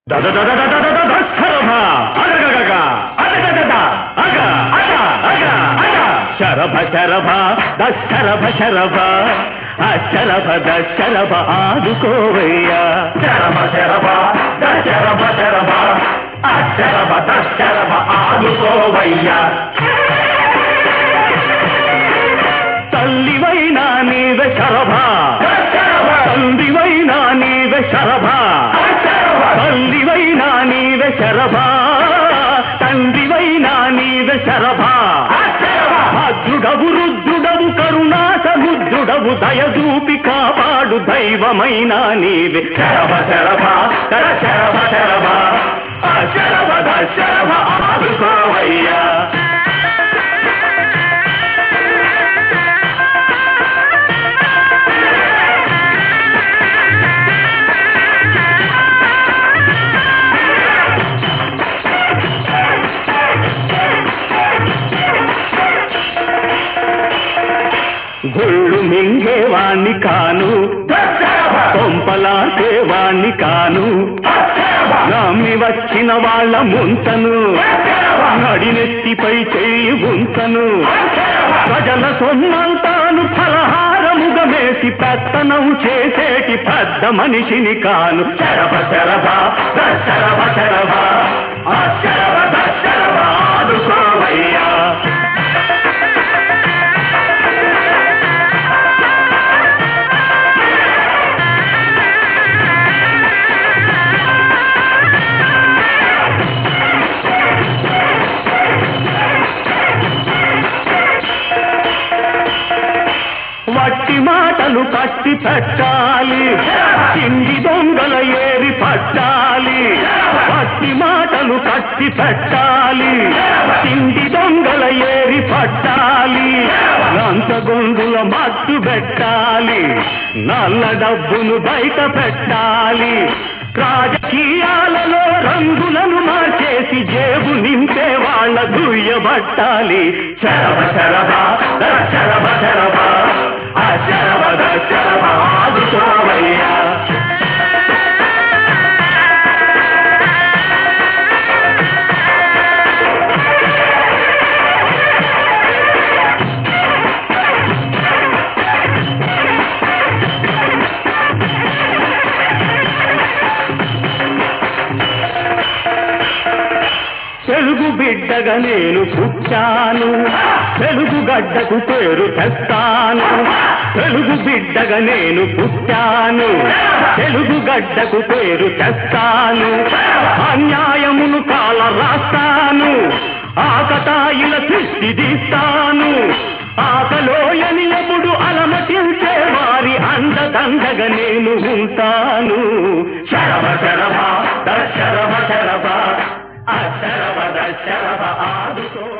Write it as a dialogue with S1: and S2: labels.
S1: శరభ శరభ దశరభ శరభ అశరభ దశరభ ఆదుకోవయ్యా శరభ శరభ దశరభ శరభ అశరభ దశరభ ఆదుకోవయ్యా తల్లివైనా నీవే శరభ తండ్రివైనా నీవే శరభ తల్లివైనా నీవే శరభ తండ్రివైనా నీవే శరభ భద్రుడవు రుద్రుడవు కరుణా సముద్రుడవు దయదూపి కాపాడు దైవమైనా నీవే శరభ శరభ కర శరభ శరభ అశరభ దశరభ ఆదుకోవయ్యా గుళ్ళు మింగేవాణ్ణి కాను కొంపలాసేవాణ్ణి కాను నమ్మి వచ్చిన వాళ్ళ ముంతను నడినెత్తిపై చేయి ఉంచను ప్రజల సొమ్మంతాను ఫలహారముగా మేసి పెత్తనం చేసేటి పెద్ద మనిషిని కాను శరభ శరభ దశరభ శరభ అశరభ దశరభ ఆదుకోవయ్యా వట్టి మాటలు కట్టి పెట్టాలి చిండి దొంగల ఏరి పట్టాలి వట్టి మాటలు కట్టి పెట్టాలి చిండి దొంగల ఏరి పట్టాలి లంచగొండుల మట్టు పెట్టాలి నల్ల డబ్బును బయట పెట్టాలి రాజకీయాలలో రంగులను మార్చేసి జేబు నింపే వాళ్ళ దుయ్యబట్టాలి శరభ శరభ దశరభ శరభ అశరభ దశరభ ఆదుకోవయ్యా తెలుగు బిడ్డగా నేను పుట్టాను తెలుగు గడ్డకు పేరు తెస్తాను తెలుగు బిడ్డగా నేను పుట్టాను తెలుగు గడ్డకు పేరు తెస్తాను అన్యాయమును కాల రాస్తాను ఆకతాయిల సృష్టి తీస్తాను ఆకలోయని ఎప్పుడు అలమటించే వారి అండదండగా నేను ఉంటాను శరభ శరభ దశరభ శరభ అశరభ దశరభ ఆదుకో